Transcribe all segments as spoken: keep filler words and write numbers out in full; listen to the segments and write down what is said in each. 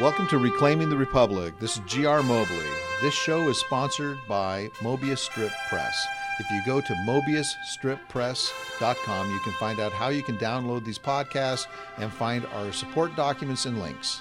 Welcome to Reclaiming the Republic. This is G R Mobley. This show is sponsored by Mobius Strip Press. If you go to mobius strip press dot com, you can find out how you can download these podcasts and find our support documents and links.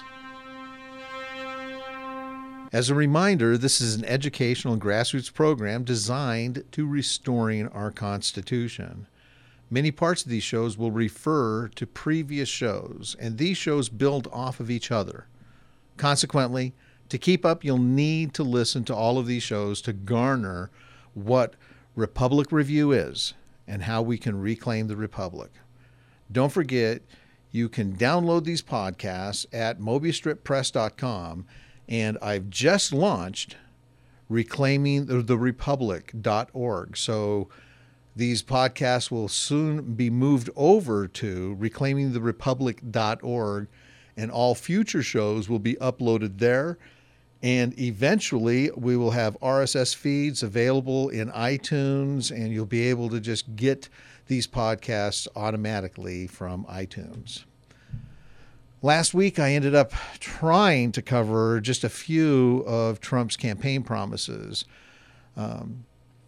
As a reminder, this is an educational and grassroots program designed to restoring our Constitution. Many parts of these shows will refer to previous shows, and these shows build off of each other. Consequently, to keep up, you'll need to listen to all of these shows to garner what Republic Review is and how we can reclaim the Republic. Don't forget, you can download these podcasts at mobius strip press dot com, and I've just launched reclaiming the republic dot org. So these podcasts will soon be moved over to reclaiming the republic dot org, and all future shows will be uploaded there. And eventually we will have R S S feeds available in iTunes, and you'll be able to just get these podcasts automatically from iTunes. Last week, I ended up trying to cover just a few of Trump's campaign promises. Um,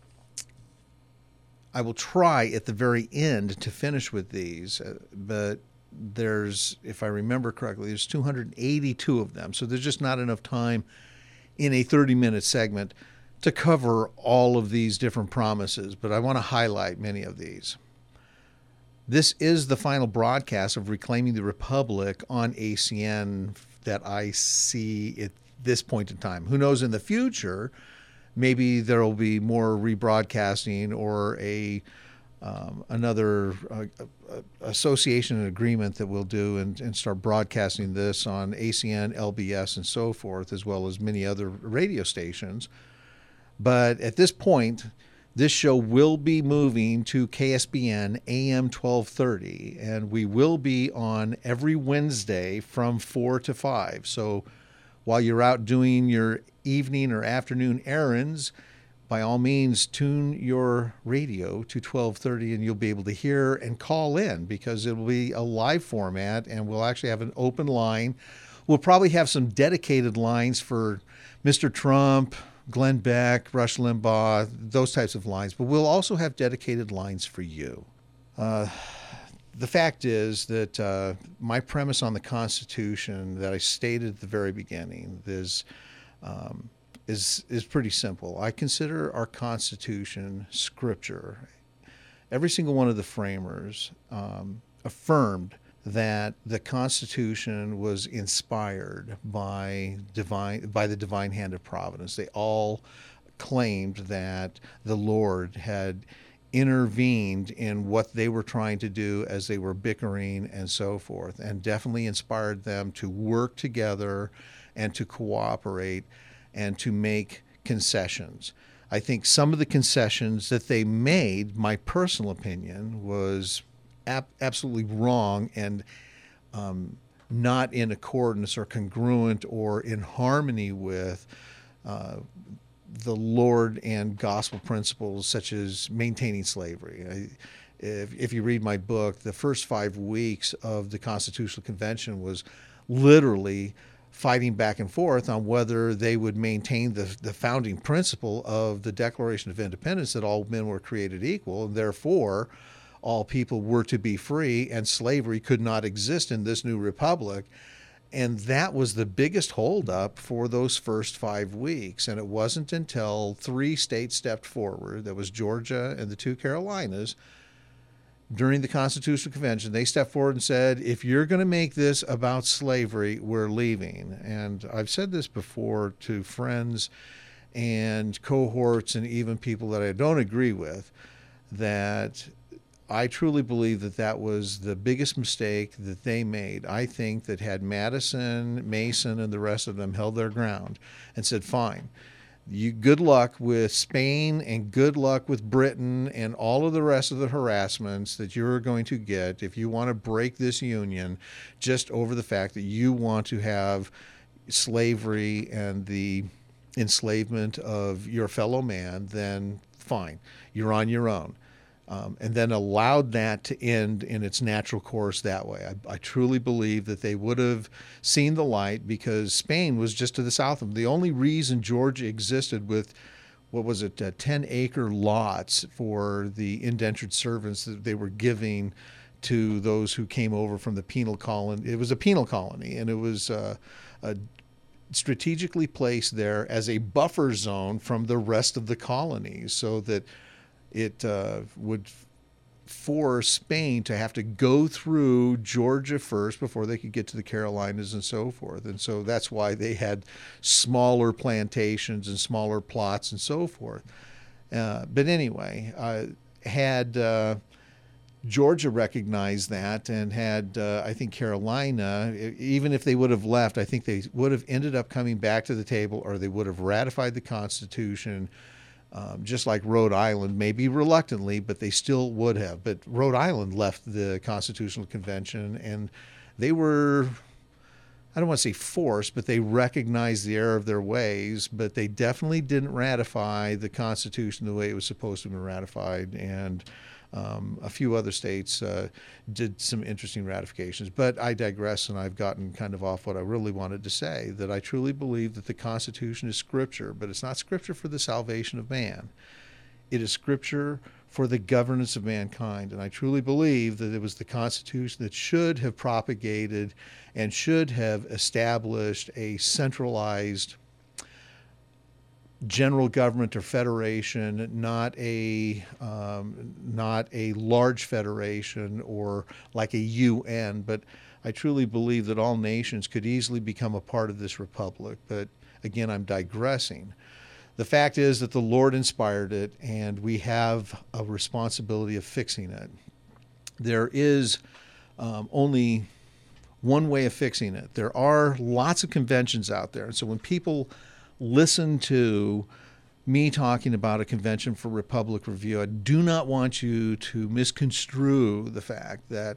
I will try at the very end to finish with these, uh, but there's, if I remember correctly, there's two hundred eighty-two of them. So there's just not enough time in a thirty-minute segment to cover all of these different promises, but I want to highlight many of these. This is the final broadcast of Reclaiming the Republic on A C N that I see at this point in time. Who knows in the future, maybe there will be more rebroadcasting or a Um, another uh, uh, association and agreement that we'll do and, and start broadcasting this on A C N, L B S, and so forth, as well as many other radio stations. But at this point, this show will be moving to K S B N A M twelve thirty, and we will be on every Wednesday from four to five. So while you're out doing your evening or afternoon errands, by all means, tune your radio to twelve thirty, and you'll be able to hear and call in, because it will be a live format, and we'll actually have an open line. We'll probably have some dedicated lines for Mister Trump, Glenn Beck, Rush Limbaugh, those types of lines, but we'll also have dedicated lines for you. Uh, the fact is that uh, my premise on the Constitution that I stated at the very beginning is um, is is pretty simple. I consider our Constitution scripture. Every single one of the framers um, affirmed that the Constitution was inspired by divine by the divine hand of providence. They all claimed that the Lord had intervened in what they were trying to do as they were bickering and so forth, and definitely inspired them to work together and to cooperate and to make concessions. I think some of the concessions that they made, my personal opinion, was ab- absolutely wrong and um, not in accordance or congruent or in harmony with uh, the Lord and gospel principles, such as maintaining slavery. I, if, if you read my book, the first five weeks of the Constitutional Convention was literally fighting back and forth on whether they would maintain the, the founding principle of the Declaration of Independence, that all men were created equal, and therefore all people were to be free, and slavery could not exist in this new republic. And that was the biggest holdup for those first five weeks. And it wasn't until three states stepped forward, that was Georgia and the two Carolinas, during the Constitutional Convention. They stepped forward and said, if you're going to make this about slavery, we're leaving. And I've said this before to friends and cohorts and even people that I don't agree with, that I truly believe that that was the biggest mistake that they made. I think that had Madison, Mason, and the rest of them held their ground and said, fine, you good luck with Spain and good luck with Britain and all of the rest of the harassments that you're going to get if you want to break this union just over the fact that you want to have slavery and the enslavement of your fellow man, then fine, you're on your own. um, and then allowed that to end in its natural course that way. I, I truly believe that they would have seen the light because Spain was just to the south of them. The only reason Georgia existed with, what was it, uh, ten acre lots for the indentured servants that they were giving to those who came over from the penal colony. It was a penal colony, and it was uh, a strategically placed there as a buffer zone from the rest of the colonies, so that it uh, would force Spain to have to go through Georgia first before they could get to the Carolinas and so forth. And so that's why they had smaller plantations and smaller plots and so forth. Uh, but anyway, uh, had uh, Georgia recognized that, and had, uh, I think, Carolina, even if they would have left, I think they would have ended up coming back to the table, or they would have ratified the Constitution, um, just like Rhode Island, maybe reluctantly, but they still would have. But Rhode Island left the Constitutional Convention, and they were, I don't want to say forced, but they recognized the error of their ways, but they definitely didn't ratify the Constitution the way it was supposed to have been ratified. And Um, a few other states uh, did some interesting ratifications, but I digress, and I've gotten kind of off what I really wanted to say, that I truly believe that the Constitution is Scripture, but it's not Scripture for the salvation of man. It is Scripture for the governance of mankind, and I truly believe that it was the Constitution that should have propagated and should have established a centralized general government or federation, not a um, not a large federation or like a U N. But I truly believe that all nations could easily become a part of this republic. But again, I'm digressing. The fact is that the Lord inspired it, and we have a responsibility of fixing it. There is um, only one way of fixing it. There are lots of conventions out there, and so when people listen to me talking about a convention for Republic Review, I do not want you to misconstrue the fact that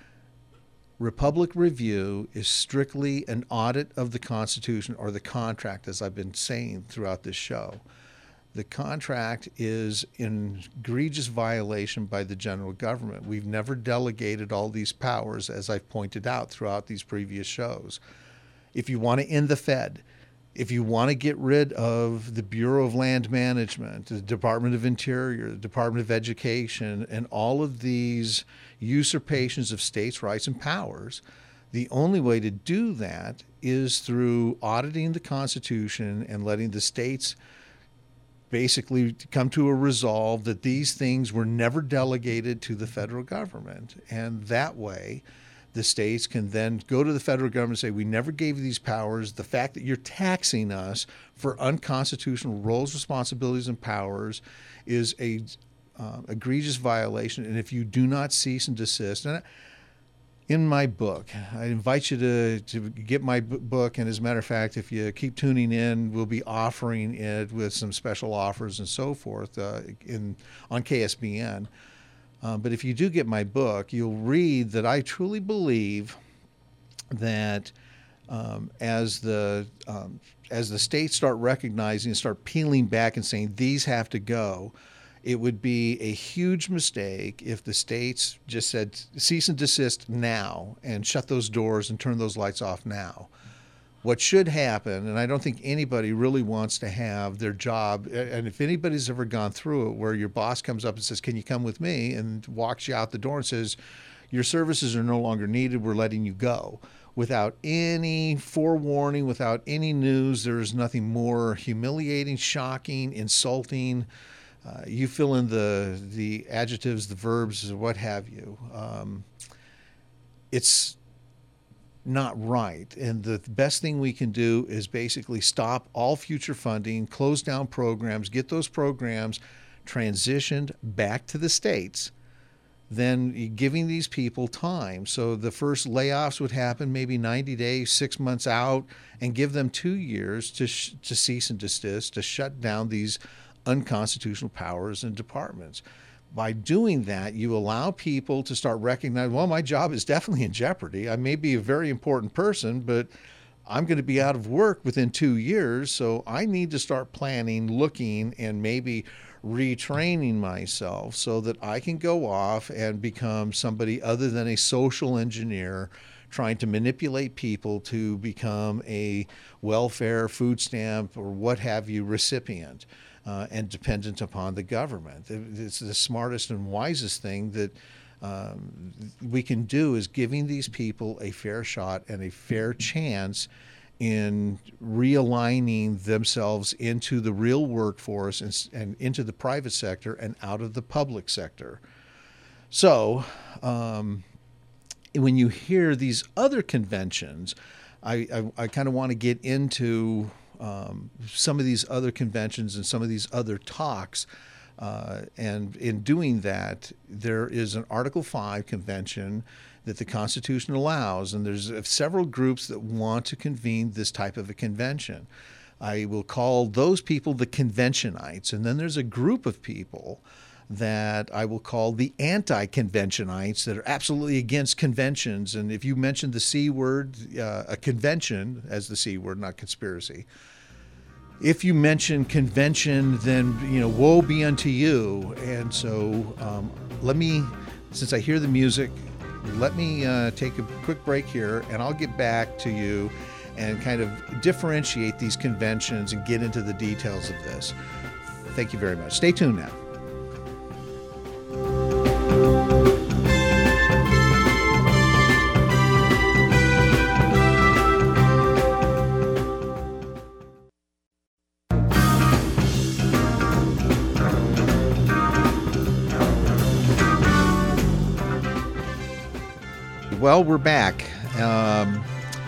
Republic Review is strictly an audit of the Constitution or the contract, as I've been saying throughout this show. The contract is in egregious violation by the general government. We've never delegated all these powers, as I've pointed out throughout these previous shows. If you want to end the Fed, if you want to get rid of the Bureau of Land Management, the Department of Interior, the Department of Education, and all of these usurpations of states' rights and powers, the only way to do that is through auditing the Constitution and letting the states basically come to a resolve that these things were never delegated to the federal government. And that way, the states can then go to the federal government and say, we never gave you these powers. The fact that you're taxing us for unconstitutional roles, responsibilities, and powers is a uh, egregious violation. And if you do not cease and desist, and in my book, I invite you to, to get my book. And as a matter of fact, if you keep tuning in, we'll be offering it with some special offers and so forth uh, in on K S B N. Uh, but if you do get my book, you'll read that I truly believe that um, as the um, as the states start recognizing and start peeling back and saying these have to go, it would be a huge mistake if the states just said cease and desist now and shut those doors and turn those lights off now. What should happen, and I don't think anybody really wants to have their job, and if anybody's ever gone through it where your boss comes up and says, can you come with me, and walks you out the door and says, your services are no longer needed, we're letting you go. Without any forewarning, without any news, there is nothing more humiliating, shocking, insulting. Uh, you fill in the, the adjectives, the verbs, what have you. Um, it's not right. And the best thing we can do is basically stop all future funding, close down programs, get those programs transitioned back to the states, then giving these people time. So the first layoffs would happen maybe ninety days, six months out, and give them two years to sh- to cease and desist, to shut down these unconstitutional powers and departments. By doing that, you allow people to start recognizing, well, my job is definitely in jeopardy. I may be a very important person, but I'm going to be out of work within two years, so I need to start planning, looking, and maybe retraining myself so that I can go off and become somebody other than a social engineer trying to manipulate people to become a welfare, food stamp, or what have you recipient, uh, and dependent upon the government. It's the smartest and wisest thing that um, we can do, is giving these people a fair shot and a fair chance in realigning themselves into the real workforce and, and into the private sector and out of the public sector. So, um, when you hear these other conventions, I, I, I kind of want to get into um, some of these other conventions and some of these other talks. Uh, and in doing that, there is an Article five convention that the Constitution allows, and there's several groups that want to convene this type of a convention. I will call those people the conventionites, and then there's a group of people that I will call the anti-conventionites that are absolutely against conventions. And if you mention the C word, uh, a convention as the C word, not conspiracy, if you mention convention, then, you know, woe be unto you. And so um, let me, since I hear the music, let me uh, take a quick break here, and I'll get back to you and kind of differentiate these conventions and get into the details of this. Thank you very much. Stay tuned now. Well, we're back. Um,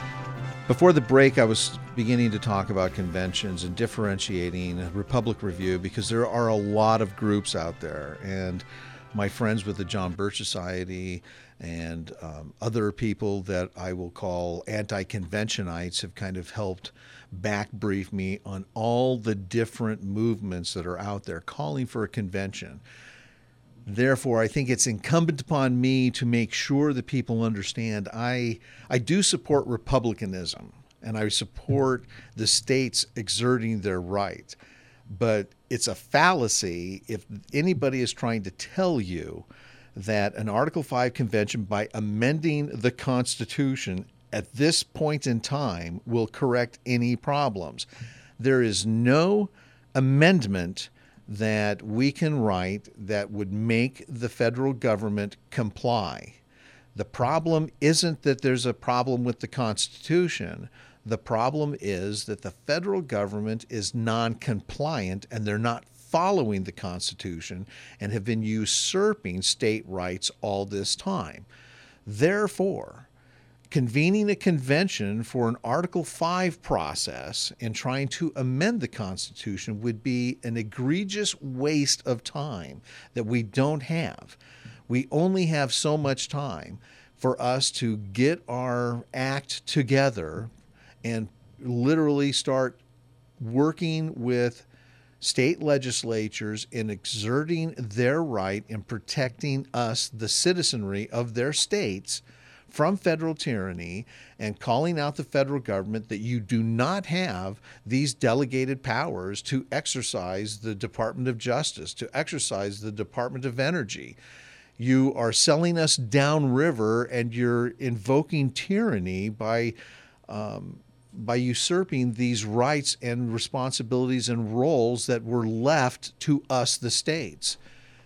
before the break, I was beginning to talk about conventions and differentiating Republic Review, because there are a lot of groups out there. And my friends with the John Birch Society and um, other people that I will call anti-conventionites have kind of helped back brief me on all the different movements that are out there calling for a convention. Therefore, I think it's incumbent upon me to make sure that people understand I I do support republicanism, and I support the states exerting their right. But it's a fallacy if anybody is trying to tell you that an Article five convention, by amending the Constitution at this point in time, will correct any problems. There is no amendment that we can write that would make the federal government comply. The problem isn't that there's a problem with the Constitution. The problem is that the federal government is non-compliant, and they're not following the Constitution and have been usurping state rights all this time. Therefore, convening a convention for an Article five process and trying to amend the Constitution would be an egregious waste of time that we don't have. We only have so much time for us to get our act together and literally start working with state legislatures in exerting their right in protecting us, the citizenry of their states, from federal tyranny, and calling out the federal government that you do not have these delegated powers to exercise the Department of Justice, to exercise the Department of Energy. You are selling us downriver, and you're invoking tyranny by um, by usurping these rights and responsibilities and roles that were left to us, the states.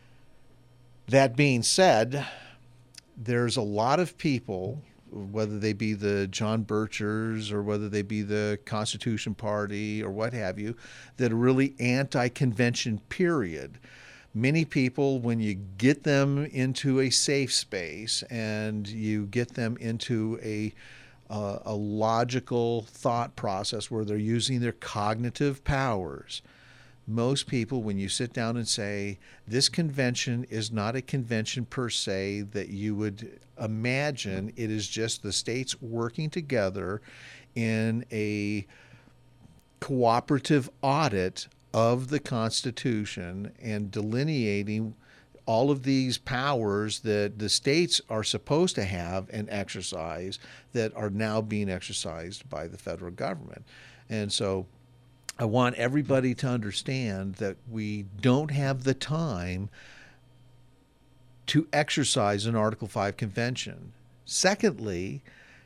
That being said, there's a lot of people, whether they be the John Birchers or whether they be the Constitution Party or what have you, that are really anti-convention, period. Many people, when you get them into a safe space and you get them into a uh, a logical thought process where they're using their cognitive powers, most people, when you sit down and say, this convention is not a convention per se that you would imagine, it is just the states working together in a cooperative audit of the Constitution and delineating all of these powers that the states are supposed to have and exercise that are now being exercised by the federal government. And so I want everybody to understand that we don't have the time to exercise an Article five convention. Secondly,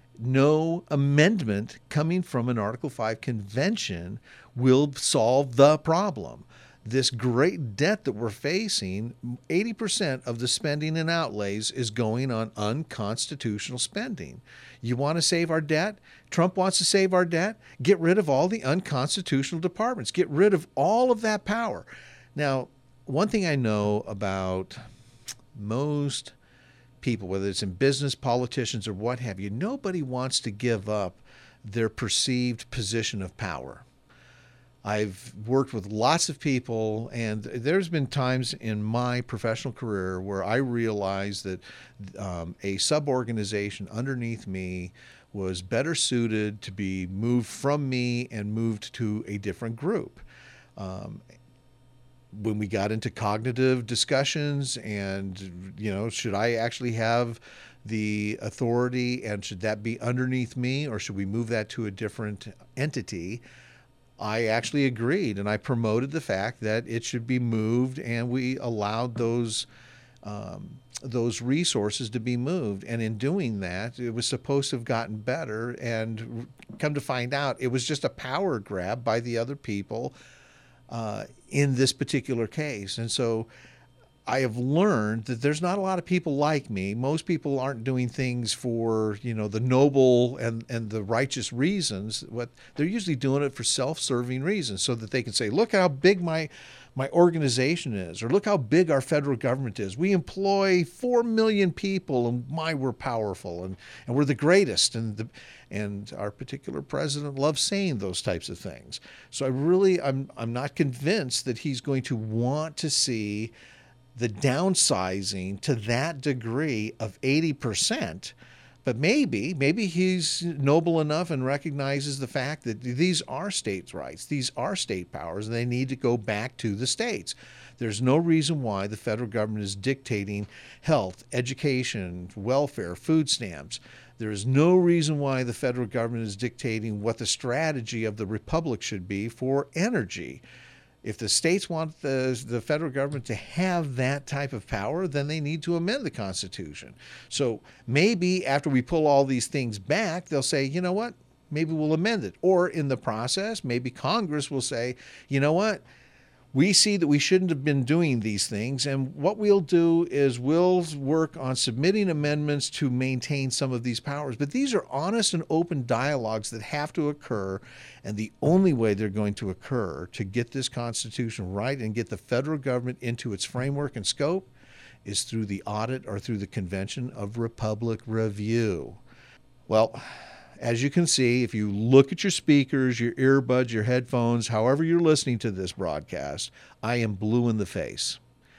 no amendment coming from an Article five convention will solve the problem. This great debt that we're facing, eighty percent of the spending and outlays is going on unconstitutional spending. You want to save our debt? Trump wants to save our debt? Get rid of all the unconstitutional departments. Get rid of all of that power. Now, one thing I know about most people, whether it's in business, politicians, or what have you, nobody wants to give up their perceived position of power. I've worked with lots of people, and there's been times in my professional career where I realized that um, a sub-organization underneath me was better suited to be moved from me and moved to a different group. Um, when we got into cognitive discussions and, you know, should I actually have the authority and should that be underneath me or should we move that to a different entity? I actually agreed, and I promoted the fact that it should be moved, and we allowed those um, those resources to be moved. And in doing that, it was supposed to have gotten better, and come to find out, it was just a power grab by the other people uh, in this particular case. And so I have learned that there's not a lot of people like me. Most people aren't doing things for, you know, the noble and, and the righteous reasons. What they're usually doing it for self-serving reasons, so that they can say, look how big my my organization is, or look how big our federal government is. We employ four million people, and my we're powerful, and, and we're the greatest. And the, and our particular president loves saying those types of things. So I really, I'm I'm not convinced that he's going to want to see the downsizing to that degree of eighty percent. But maybe, maybe he's noble enough and recognizes the fact that these are states' rights, these are state powers, and they need to go back to the states. There's no reason why the federal government is dictating health, education, welfare, food stamps. There is no reason why the federal government is dictating what the strategy of the republic should be for energy. If the states want the, the federal government to have that type of power, then they need to amend the Constitution. So maybe after we pull all these things back, they'll say, you know what, maybe we'll amend it. Or in the process, maybe Congress will say, you know what, we see that we shouldn't have been doing these things, and what we'll do is we'll work on submitting amendments to maintain some of these powers. But these are honest and open dialogues that have to occur, and the only way they're going to occur to get this Constitution right and get the federal government into its framework and scope is through the audit or through the Convention of Republic Review. Well, as you can see, if you look at your speakers, your earbuds, your headphones, however you're listening to this broadcast, I am blue in the face,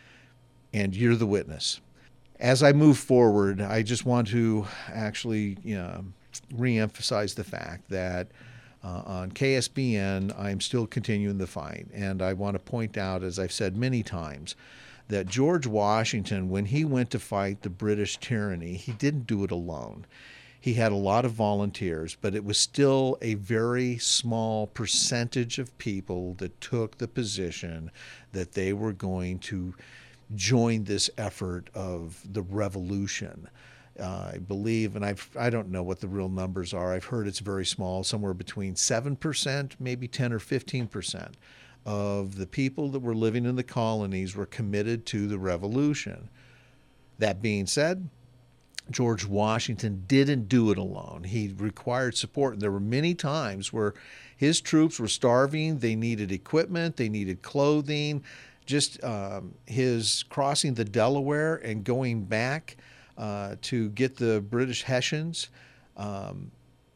and you're the witness. As I move forward, I just want to actually, you know, reemphasize the fact that uh, on K S B N, I'm still continuing the fight, and I want to point out, as I've said many times, that George Washington, when he went to fight the British tyranny, he didn't do it alone. He had a lot of volunteers, but it was still a very small percentage of people that took the position that they were going to join this effort of the revolution. Uh, I believe, and I've, I don't know what the real numbers are. I've heard it's very small, somewhere between seven percent, maybe ten or fifteen percent of the people that were living in the colonies were committed to the revolution. That being said, George Washington didn't do it alone. He required support. And there were many times where his troops were starving. They needed equipment. They needed clothing. Just um, his crossing the Delaware and going back uh, to get the British Hessians. Um,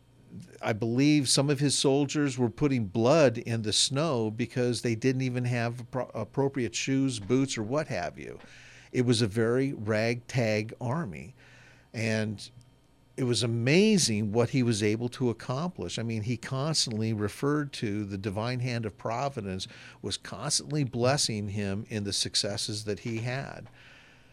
I believe some of his soldiers were putting blood in the snow because they didn't even have appropriate shoes, boots, or what have you. It was a very ragtag army. And it was amazing what he was able to accomplish. I mean, he constantly referred to the divine hand of providence, was constantly blessing him in the successes that he had.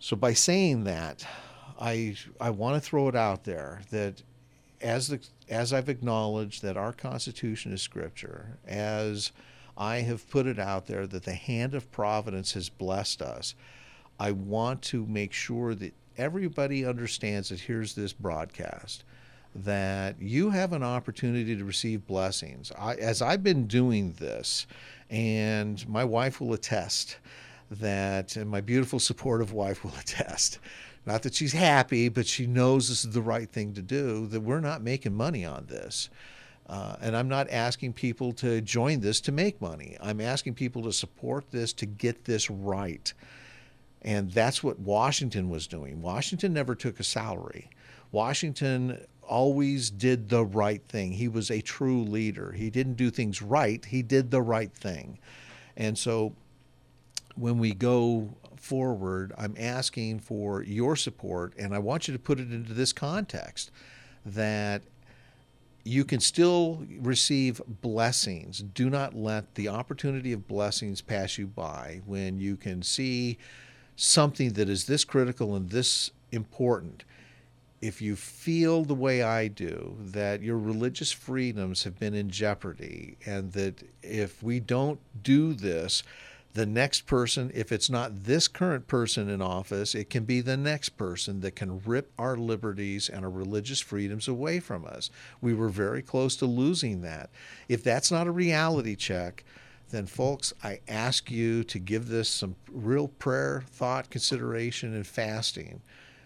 So by saying that, I I want to throw it out there that as the as I've acknowledged that our Constitution is Scripture, as I have put it out there that the hand of providence has blessed us, I want to make sure that everybody understands that here's this broadcast, that you have an opportunity to receive blessings. I, as I've been doing this, and my wife will attest that, and my beautiful supportive wife will attest, not that she's happy, but she knows this is the right thing to do, that we're not making money on this. Uh, and I'm not asking people to join this to make money. I'm asking people to support this to get this right. And that's what Washington was doing. Washington never took a salary. Washington always did the right thing. He was a true leader. He didn't do things right. He did the right thing. And so when we go forward, I'm asking for your support, and I want you to put it into this context, that you can still receive blessings. Do not let the opportunity of blessings pass you by when you can see something that is this critical and this important. If you feel the way I do, that your religious freedoms have been in jeopardy, and that if we don't do this, the next person, if it's not this current person in office, it can be the next person that can rip our liberties and our religious freedoms away from us. We were very close to losing that. If that's not a reality check, then folks, I ask you to give this some real prayer, thought, consideration, and fasting.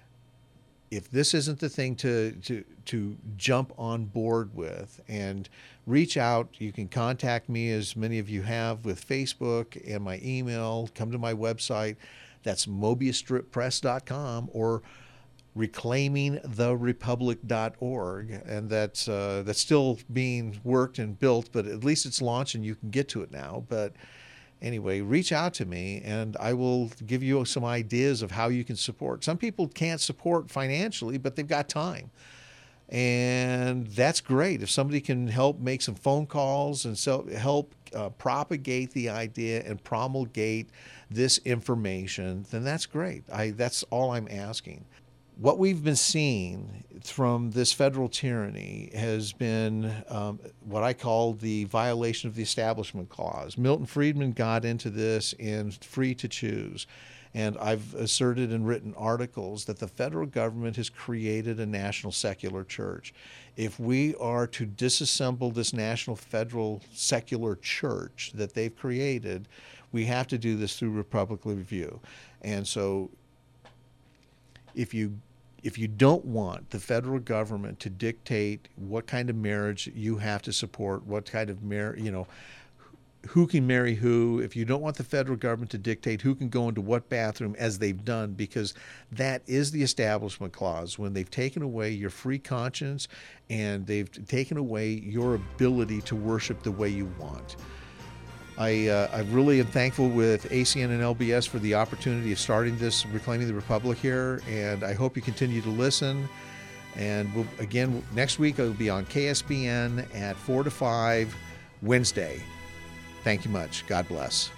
If this isn't the thing to, to, to jump on board with, and reach out, you can contact me, as many of you have, with Facebook and my email. Come to my website. That's mobius strip press dot com or reclaiming the republic dot org. And that's, uh, that's still being worked and built, but at least it's launched and you can get to it now. But anyway, reach out to me and I will give you some ideas of how you can support. Some people can't support financially, but they've got time. And that's great. If somebody can help make some phone calls and so help uh, propagate the idea and promulgate this information, then that's great. I, that's all I'm asking. What we've been seeing from this federal tyranny has been um, what I call the violation of the Establishment Clause. Milton Friedman got into this in Free to Choose. And I've asserted and written articles that the federal government has created a national secular church. If we are to disassemble this national federal secular church that they've created, we have to do this through Republican review. And so if you if you don't want the federal government to dictate what kind of marriage you have to support, what kind of marriage, you know, who can marry who, if you don't want the federal government to dictate who can go into what bathroom, as they've done, because that is the Establishment Clause, when they've taken away your free conscience and they've taken away your ability to worship the way you want. I, uh, I really am thankful with A C N and L B S for the opportunity of starting this Reclaiming the Republic here, and I hope you continue to listen. And we'll, again, next week I'll be on K S B N at four to five Wednesday. Thank you much. God bless.